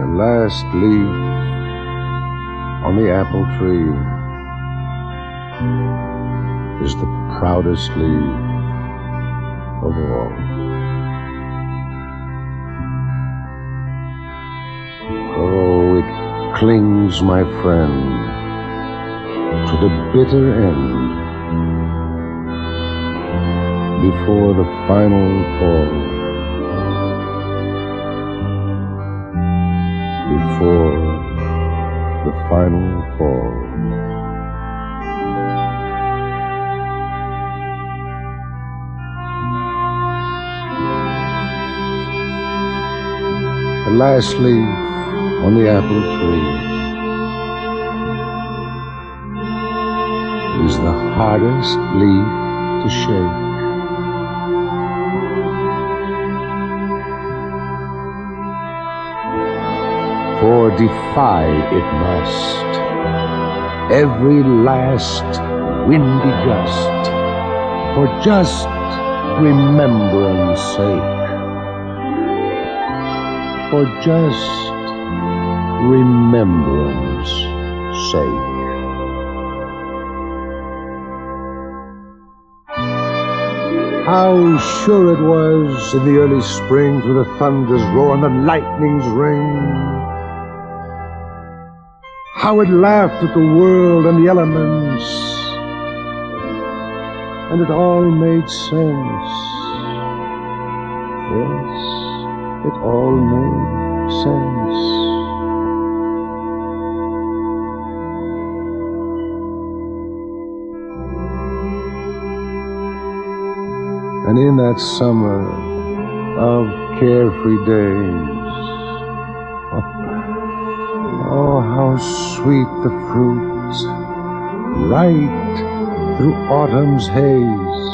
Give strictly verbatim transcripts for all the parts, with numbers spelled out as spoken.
The last leaf on the apple tree is the proudest leaf of all. Oh, it clings, my friend, to the bitter end before the final fall. Before the final fall. The last leaf on the apple tree is the hardest leaf to shake. For defy it must every last windy gust, for just remembrance sake, for just remembrance sake. How sure it was in the early spring, through the thunder's roar and the lightning's ring. How it laughed at the world and the elements, and it all made sense. Yes, it all made sense. And in that summer of carefree days, oh, how sweet the fruit, right through autumn's haze.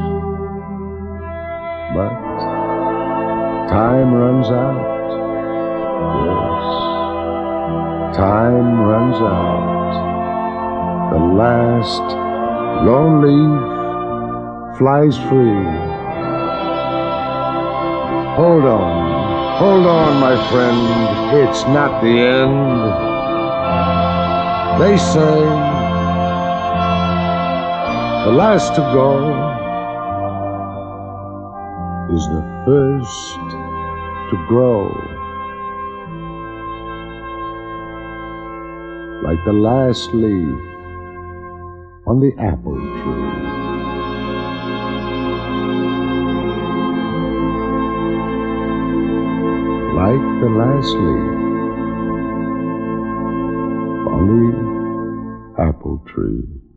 But time runs out, yes, time runs out. The last lone leaf flies free. Hold on, hold on, my friend, it's not the end. They say the last to go is the first to grow. Like the last leaf on the apple tree. Like the last leaf on the apple tree.